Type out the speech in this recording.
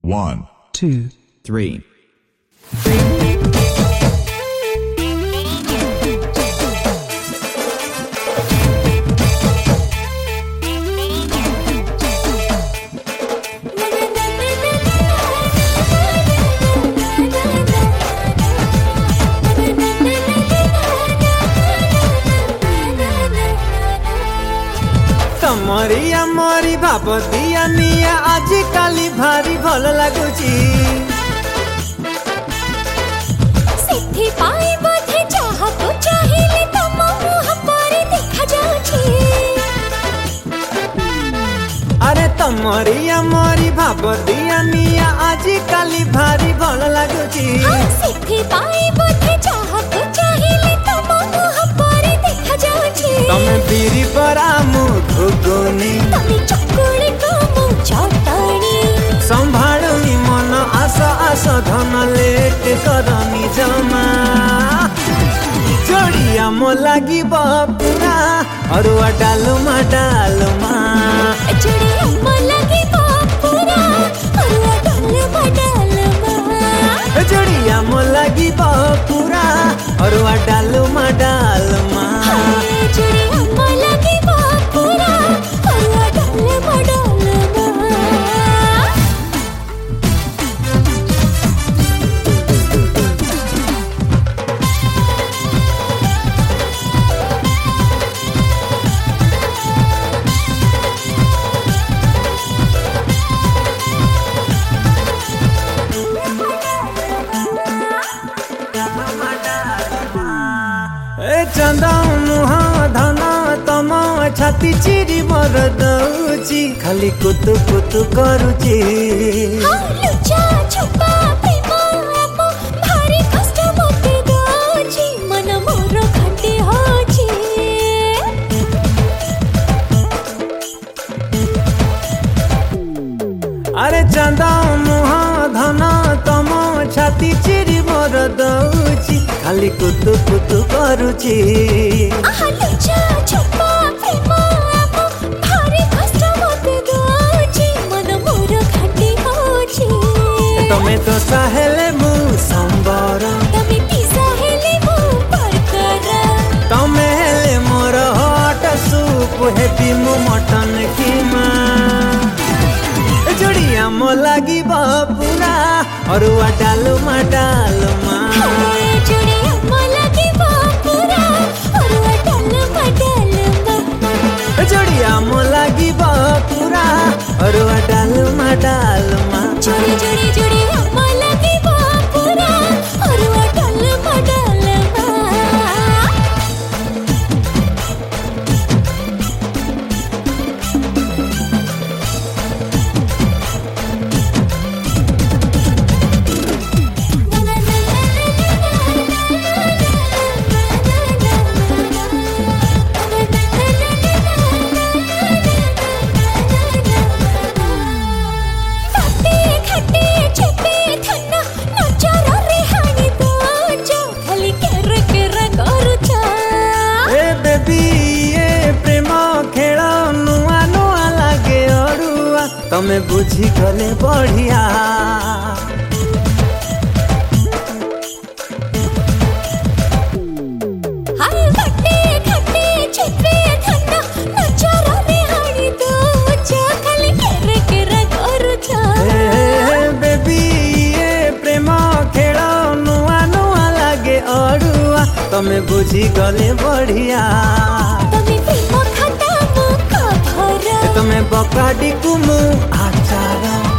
1, 2, 3. तमरिया मोरी भापतिया मिया आज काली भारी भल लगुची सिद्धि पाई बोधे चाहतो चाहिले तम मुह पर देखा जाउची। अरे तमरिया मोरी भापतिया मिया आज काली भारी भल लगुची। सिद्धि पाई बोधे चाहतो चाहिले तम मुह पर देखा जाउची। तमे बीरी परा मु घुगुनी तमे चकुली को मु चटणी संभाळुनी मन आस आस धन लेट करनी जमा जोड़िया मो लागी पूरा अरुआ डालुमा डालुमा जोड़िया मो लागी पूरा अरुआ डालुमा डालुमा जोड़िया मो लागी पूरा अरुआ डालुमा डालुमा जोड़िया मो लागी पूरा अरुआ डालुमा डालुमा। चंदा मुहा धना तम छाती चिरी मर दउची खाली कुतु कुतु करुची। लुचा छुपा प्रेम आप भारी कष्ट मते दउची मन मोर खंडे होची। अरे चंदा मुहा धना तम छाती चिरी मर दउची खाली कुतु कुतु करुची। लुचा छुपा प्रेम आप भारी कष्ट मते दउची मन मोर खंडे होची। तमे तो साहेले मु संबर तमे पिसा हेले मु परकर तमे हेले मोर हट सूप हेपी मु मटन कीमा जोड़िया मो लागी पूरा अरुआ डालुमा डालुमा जोड़िया मो लागी पूरा अरुआ डालुमा डालुमा जोड़िया मो लागी पूरा अरुआ डालुमा डालुमा जोड़ी जोड़ी जोड़िया मो लागी पूरा अरुआ डालुमा डालुमा। तमे बुझी गले बढ़िया बेबी ये प्रेम खेल नुआ नुआ लागे अड़ुआ तमे बुझी गले बढ़िया तमे बकाडी कुमु आचार